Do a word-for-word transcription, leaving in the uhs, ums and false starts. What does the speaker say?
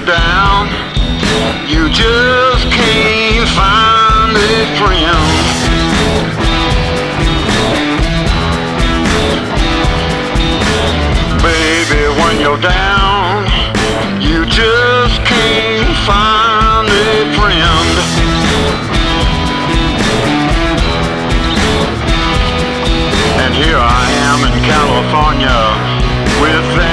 you're down, you just can't find a friend. Baby, when you're down, you just can't find a friend. And here I am in California with